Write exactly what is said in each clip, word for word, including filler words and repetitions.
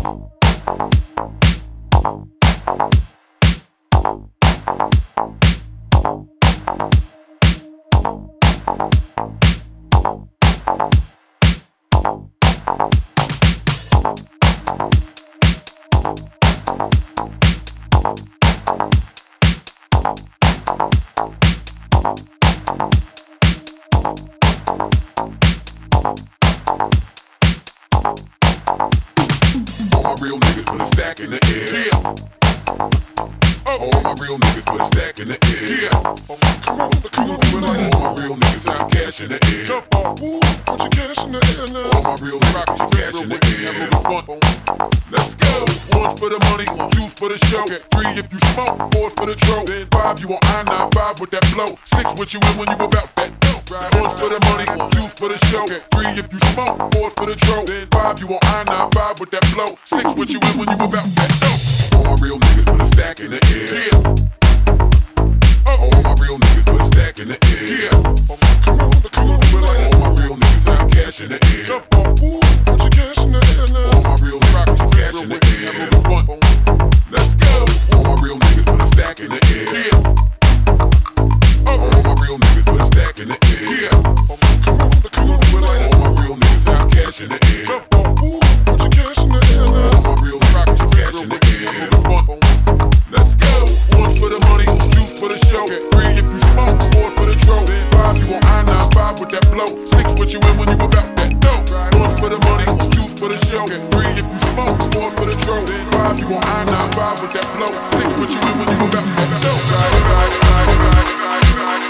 real niggas put a stack in the air. Yeah. All my real niggas put a stack in the air. Yeah. Come on, come on, come on. All my real niggas put your cash in the air. Jump off, woo, put your cash in the air now. All my real niggas put your cash in the air. Let's go. One's for the money, two's for the show. Three if you smoke, four's for the tro. Five you on I ninety-five with that flow. Six what you in when you about that dope. One's for the money, two's for the show. Three if you smoke, four's for the tro. Five you on I ninety-five with that flow. Six what you in when you about that dope. All my real niggas put a stack in the air. Yeah. All my real niggas put a stack in the air. Yeah. Come on, come on, come on. All my real niggas put your cash in the air. Jump off, woo, put your cash in the air now. All my real niggas put your cash in the air. Let's go. All my real niggas put a stack in the air. Yeah. All my real niggas put a stack in the air. Yeah. Come on, come on, come on. All my real niggas put your cash in the air. Jump off, woo, put your cash in the air now. All my real niggas put your cash in the air. Let's go. One's for the money, two's for the show. Three if you smoke, four's for the tro. Five you on I ninety-five with that flow. Six what you in when you about that dope. One's for the money, two's for the show. Three if you smoke, four's for the tro. Five you on I ninety-five with that flow. Six what you in when you about that dope. Ride it, ride it, ride it, ride it, ride it, ride it.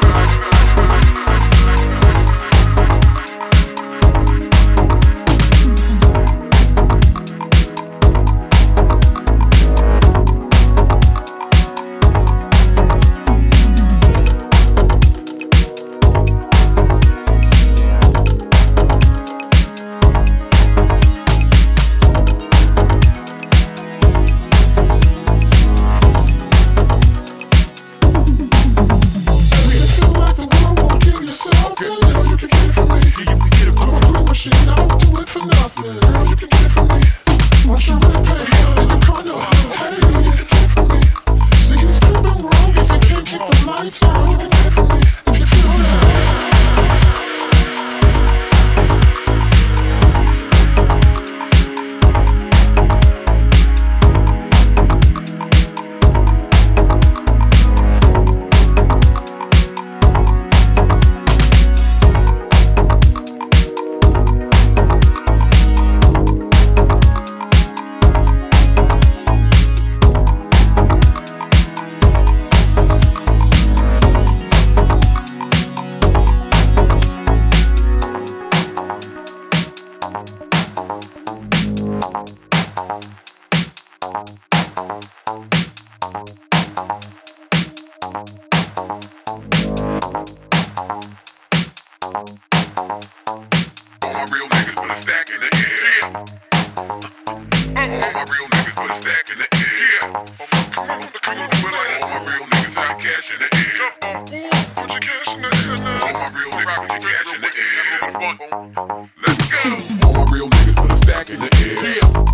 All my real niggas put a stack in the air. All my real niggas put a stack in the air. Come on, come on, come on. All my real niggas put your cash in the air. Put your cash in the air now. All my real niggas put your cash in the air. Let's go. All my real niggas put a stack in the air.